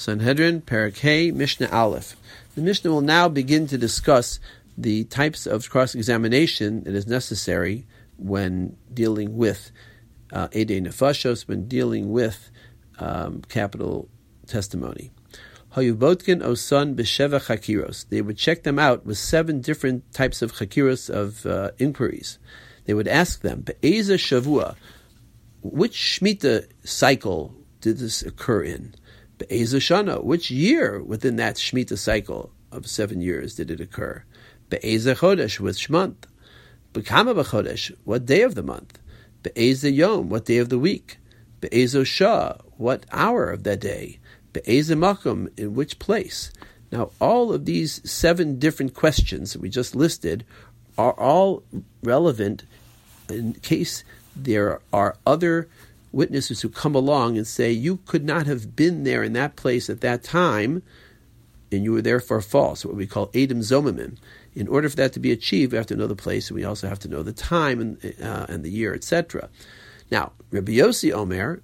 Sanhedrin, Perek Hey, Mishnah Aleph. The Mishnah will now begin to discuss the types of cross-examination that is necessary when dealing with Edei Nefashos, when dealing with capital testimony. Hayubotkin Osan B'Sheva Chakiros. They would check them out with 7 different types of chakiros, of inquiries. They would ask them, Be'eza Shavua, which Shemitah cycle did this occur in? Be'eza Shana, which year within that Shemitah cycle of 7 years did it occur? Be'eza Chodesh, which month? B'kama b'chodesh, what day of the month? Be'eza Yom, what day of the week? Be'eza Shah, what hour of that day? Be'eza Makom, in which place? Now, all of these 7 different questions that we just listed are all relevant in case there are other witnesses who come along and say, you could not have been there in that place at that time, and you were therefore false, what we call Edom Zomimim. In order for that to be achieved, we have to know the place, and we also have to know the time and the year, etc. Now, Rabbi Yossi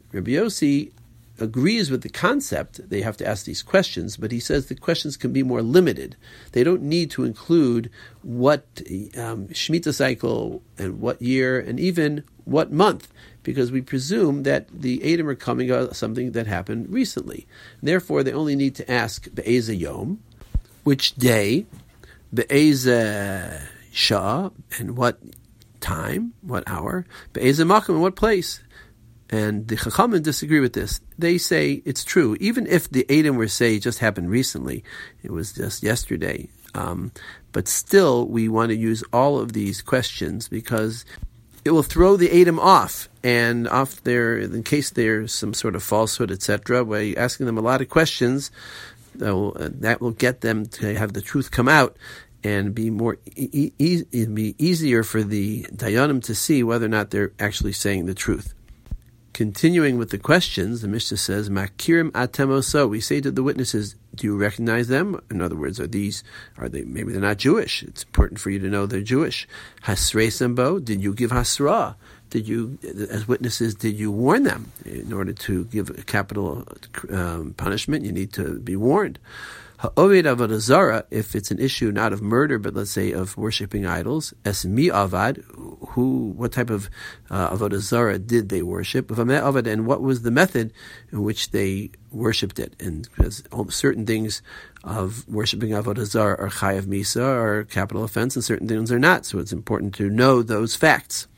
agrees with the concept. They have to ask these questions, but he says the questions can be more limited. They don't need to include what Shemitah cycle and what year and even what month, because we presume that the Edom are coming out of something that happened recently. Therefore, they only need to ask Be'eza Yom, which day, Be'eza Shah, and what time, what hour, Be'eza Makom, and what place. And the Chachamim disagree with this. They say it's true, even if the Edom were say just happened recently, it was just yesterday. But still, we want to use all of these questions because it will throw the Edom off, and off there, in case there's some sort of falsehood, etc. By asking them a lot of questions, that will get them to have the truth come out and be more it'd be easier for the Dayanim to see whether or not they're actually saying the truth. Continuing with the questions, the Mishnah says, Makirim atemoso. We say to the witnesses, do you recognize them? In other words, are they, maybe they're not Jewish. It's important for you to know they're Jewish. Hasrei sembo, did you give hasra? Did you, as witnesses, did you warn them? In order to give a capital punishment, you need to be warned. Ha'oved avodah zara, if it's an issue not of murder, but let's say of worshipping idols, es mi avad, what type of avodah zara did they worship? And what was the method in which they worshipped it? And because certain things of worshipping avodah zara are chayav misa, are capital offense, and certain things are not. So it's important to know those facts.